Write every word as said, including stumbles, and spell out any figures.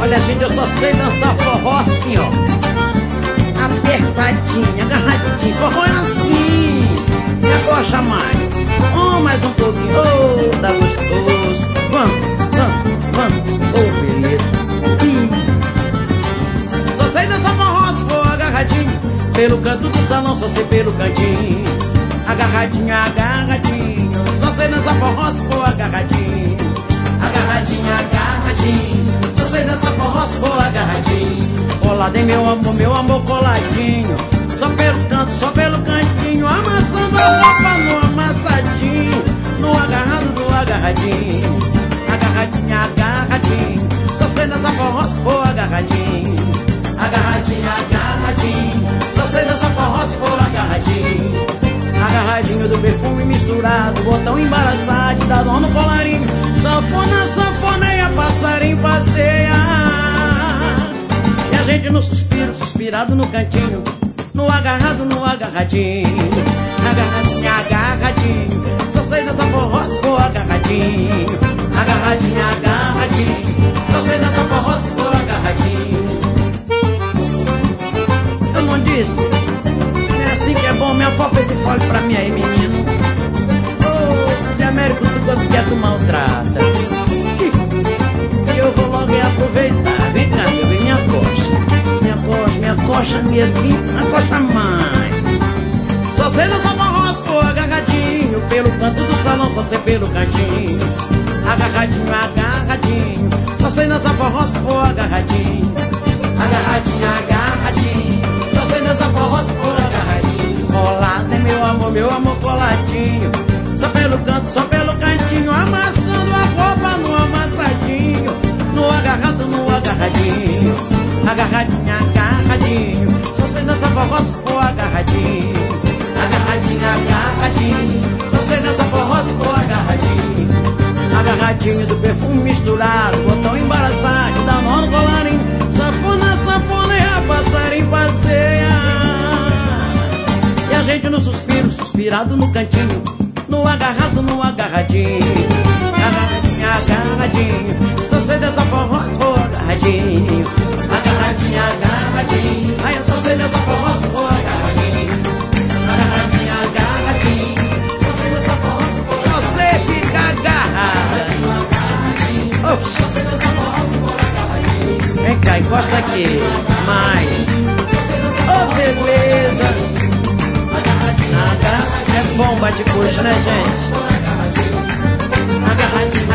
Olha, gente, eu só sei dançar forró assim, ó, apertadinha, agarradinha. Forró é assim, me agocha mais. Oh, mais um pouquinho, oh, dá gostoso. Vamos, vamos, vamos, oh, beleza. Hum. Só sei dançar forró se for agarradinho, pelo canto do salão, só sei pelo cantinho. Agarradinho, agarradinho, só sei dançar forró se for agarradinho. Agarradinho, agarradinho, só sei dançar forró se for agarradinho. Colado em meu amor, meu amor coladinho, só pelo canto, só pelo cantinho. Amassando a roupa no amassadinho, no agarrado, no agarradinho. Agarradinho, agarradinho, só sei dançar forró se for agarradinho. Agarradinho, agarradinho, só sei dançar forró se for agarradinho. Agarradinho do perfume misturado, botão embaraçado, dá dó no colarinho. Sanfona, sanfoneia, passarinho passeia. E a gente no suspiro, suspirado no cantinho, no agarrado, no agarradinho. Agarradinho, agarradinho, só sei dançar forró se for agarradinho. Agarradinho, agarradinho, só sei dançar forró se for agarradinho. Eu não disse? É assim que é bom, minha avó fez esse fole pra mim aí, menino. Oh, Zé Américo, tu quanto quer tu maltrata. E eu vou logo aproveitar. Vem cá, meu bem, me acosta. Me acosta, me acosta, me acosta mais. Só sei dançar forró se for agarradinho, pelo canto do salão, só sei pelo cantinho. Agarradinho, agarradinho, só sei dançar forró se for agarradinho. Agarradinho, agarradinho, só sei dançar forró se for agarradinho. Colado é meu amor, meu amor coladinho, só pelo canto, só pelo cantinho. Amassando a roupa no amassadinho, no agarrado, no agarradinho. Agarradinho, agarradinho, só sei dançar forró se for agarradinho. Agarradinho, agarradinho, só sei dançar forró se for agarradinho. Agarradinho do perfume misturado, botão embaraçado, dá nó no colarinho. Sanfona, sanfoneia, passarinho passeia. E a gente no suspiro, suspirado no cantinho, no agarrado, no agarradinho. Agarradinho, agarradinho, só sei dançar forró se for agarradinho. Agarradinho, agarradinho, ai eu só sei dançar forró se for agarradinho. Agarradinho, agarradinho, só sei dançar forró se for agarradinho. Você fica agarrado. Oh. Só sei dançar forró se for agarradinho. Vem cá, encosta aqui, mais. Oh, beleza. Agarradinho, é bom bate-coxa, né, gente? Agarradinho.